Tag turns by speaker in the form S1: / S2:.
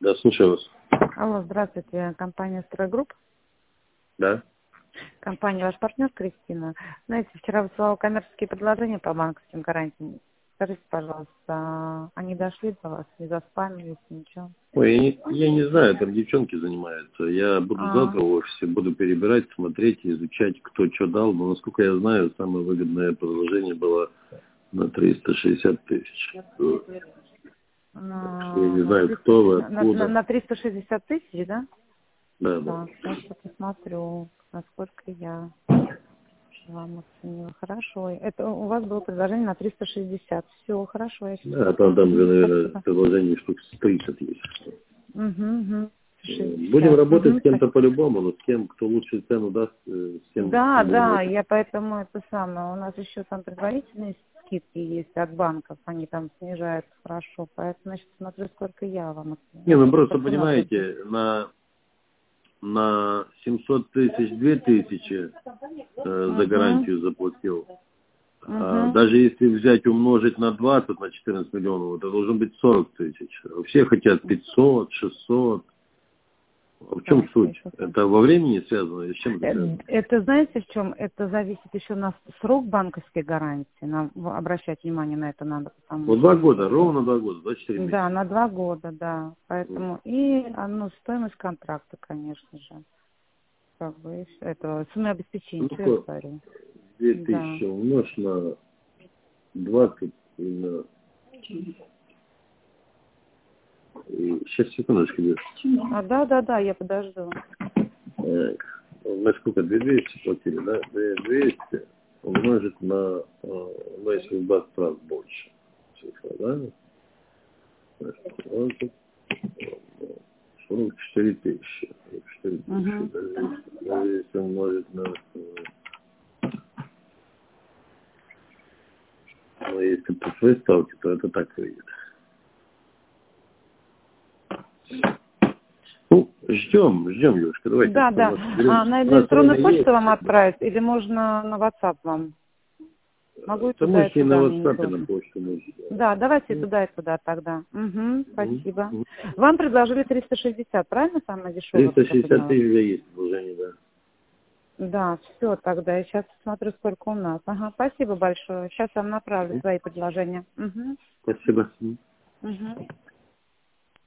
S1: Да, слушаю вас.
S2: Алло, здравствуйте, компания «Стройгрупп».
S1: Да.
S2: Компания «Ваш партнер» Кристина. Знаете, вчера высылала коммерческие предложения по банковским гарантиям. Скажите, пожалуйста, они дошли до вас, не заспамились, ничего?
S1: Ой, я не знаю, там девчонки занимаются. Я буду завтра в офисе, буду перебирать, смотреть, изучать, кто что дал. Но, насколько я знаю, самое выгодное предложение было на 360 тысяч. Я не знаю, кто вы, откуда.
S2: На 360 тысяч, да?
S1: Да, да.
S2: Да, сейчас я посмотрю, насколько я вам оценила. Хорошо. Это у вас было предложение на 360. Все, хорошо, я сейчас
S1: Да, там, наверное, предложение штук 30 есть.
S2: Угу.
S1: Будем работать с кем-то по-любому, но с кем, кто лучшую цену даст, с тем.
S2: Да, я поэтому это самое. У нас еще там предварительные скидки есть от банков, они там снижают хорошо, поэтому, значит, смотрю, сколько я вам оценила.
S1: Не, ну просто понимаете, на 700 тысяч 2000 за гарантию заплатил. Даже если взять умножить на 20, на 14 миллионов, это должно быть 40 тысяч. Все хотят 500, 600. В чем суть? Это во времени связано или с чем это связано?
S2: Это знаете в чем? Это зависит еще на срок банковской гарантии. Обращать внимание на это надо.
S1: Вот 2 года, ровно 2 года, 24 месяца.
S2: Да, на 2 года, да. Поэтому и стоимость контракта, конечно же. Как бы это сумма обеспечения, что я говорю.
S1: 2000 умножь на 20 и на... Сейчас, секундочку.
S2: Да, я подожду.
S1: Мы сколько? 2200 платили, да? 200 умножить на... Ну, если в 20 раз больше. Цифра, да? 44 тысячи. 44 тысячи. Даже если умножить на... Но если по своей ставке, то это так выйдет. Ну, ждем, Юшка, давайте.
S2: Да. На электронную почту вам отправить или можно на WhatsApp вам? Могу и туда, и туда.
S1: На WhatsApp на почту можно.
S2: Да, давайте туда и туда тогда. Спасибо. Вам предложили 360, правильно, самое дешевое?
S1: 360 тысяч уже есть предложение, да.
S2: Да, все тогда. Я сейчас смотрю, сколько у нас. Спасибо большое. Сейчас вам направлю свои предложения.
S1: Спасибо.